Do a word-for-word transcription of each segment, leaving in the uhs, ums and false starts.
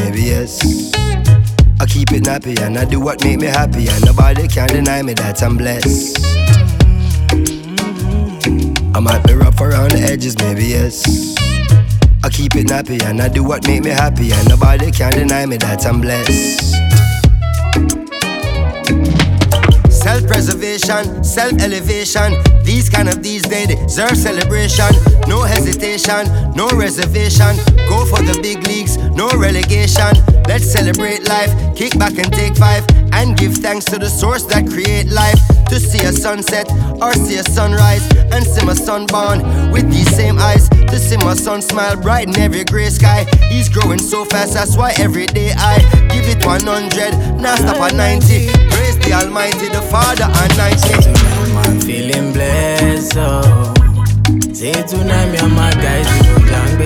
maybe yes. I keep it nappy and I do what make me happy, and nobody can deny me that I'm blessed. I might be rough around the edges, maybe yes. I keep it nappy and I do what make me happy, and nobody can deny me that I'm blessed. Self-preservation, self-elevation, these kind of these days deserve celebration. No hesitation, no reservation. Go for the big leagues, no relegation. Let's celebrate life, kick back and take five, and give thanks to the source that create life. To see a sunset or see a sunrise, and see my son born with these same eyes. To see my son smile bright in every grey sky. He's growing so fast, that's why every day I give it one hundred, now stop at ninety. Praise the Almighty, the Father and ninety. Tonight I'm feeling blessed, oh. Say tonight me and my guys we go jam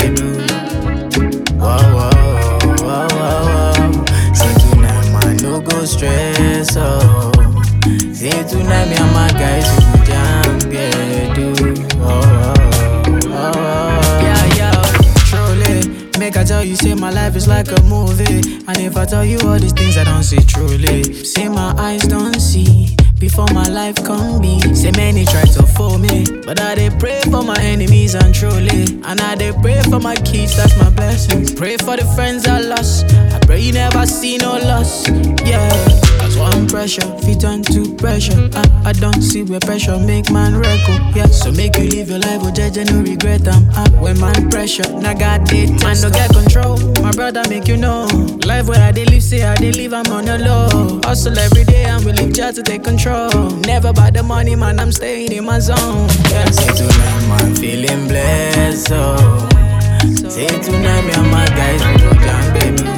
bedu. Wow, wow, wow, wow, wow. Say tonight man no go stress, oh. Say tonight me and my guys we go jam bedu. Oh, oh, oh, oh. Yeah, yeah, truly. Make I tell you, say my life is like a movie. And if I tell you all these things I don't see truly. Say my eyes don't see before my life come be. Say many try to fool me, but I dey pray for my enemies and truly. And I dey pray for my kids, that's my blessing. Pray for the friends I lost, I pray you never see no loss. Yeah, cause one pressure fit turn to pressure. I, I don't see where pressure make man record. Yeah, so make you live your life with judge no regret. I'm up when man pressure, now God did man no get control. My brother make you know, life where I dey live, say I dey live, I'm on the low. Hustle every day and we live just to take control. Never by the money, man, I'm staying in my zone. Yeah. Say tonight, man, feeling blessed, oh. Say tonight, me and my guys, we go jam,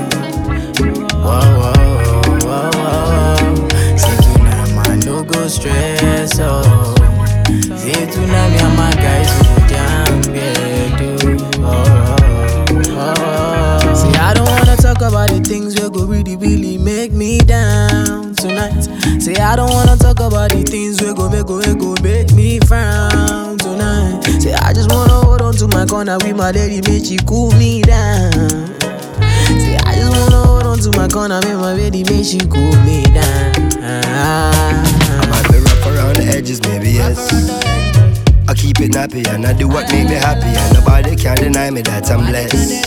baby. Whoa, whoa, whoa, whoa. Say tonight, man, no go stress, oh. Say tonight, me and my guys, we go jam, baby. Oh, oh, oh. See, I don't wanna talk about the things that go really, really make me down tonight. Say I don't wanna talk about the things we go make go we go make me frown tonight. Say I just wanna hold on to my corner with my lady, make she cool me down. Say I just wanna hold on to my corner with my lady, make she cool me down. I might be rough around the edges, maybe yes. I keep it nappy and I do what make me happy, and nobody can deny me that I'm blessed.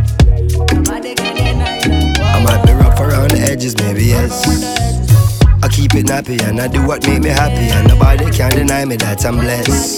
I might be rough around the edges, maybe yes. I keep it nappy and I do what make me happy, and nobody can deny me that I'm blessed.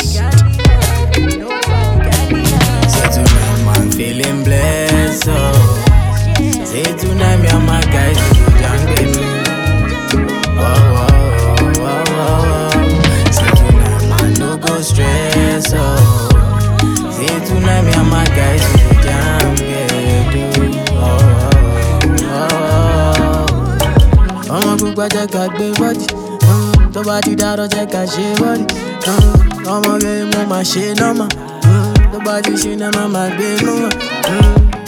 Say tonight man feeling blessed, oh. Say tonight me and my guys we go jam, baby. Whoa, whoa, whoa, whoa. Say tonight man no go stress, oh. Say tonight me and my guys we go jam, baby. Oh, oh, oh. Ọmọ pupa jẹ́ ká gbé bọ́dì, tó bá ti dárọ̀ jẹ́ ká ṣe bọ́dì. Ọmọ rẹ̀ mo máa ṣe nọ́mà, tó bá ti ṣe náà máa gbé nọ́mà.